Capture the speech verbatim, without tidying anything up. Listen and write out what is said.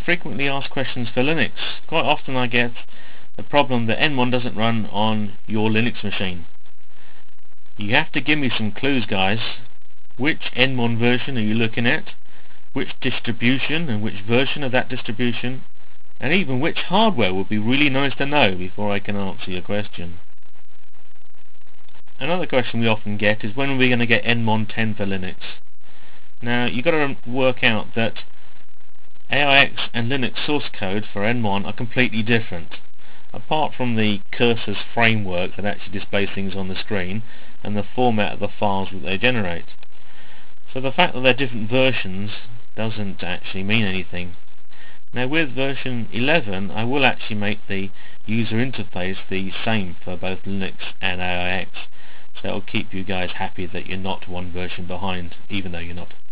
frequently asked questions for Linux. Quite often I get the problem that N one doesn't run on your Linux machine. You have to give me some clues, guys. Which N one version are you looking at? Which distribution and which version of that distribution? And even which hardware would be really nice to know before I can answer your question. Another question we often get is, when are we going to get N one ten for Linux? Now you've got to work out that A I X and Linux source code for N one are completely different. Apart from the cursor's framework that actually displays things on the screen and the format of the files that they generate. So the fact that they're different versions doesn't actually mean anything. Now with version eleven I will actually make the user interface the same for both Linux and A I X, so it'll keep you guys happy that you're not one version behind, even though you're not.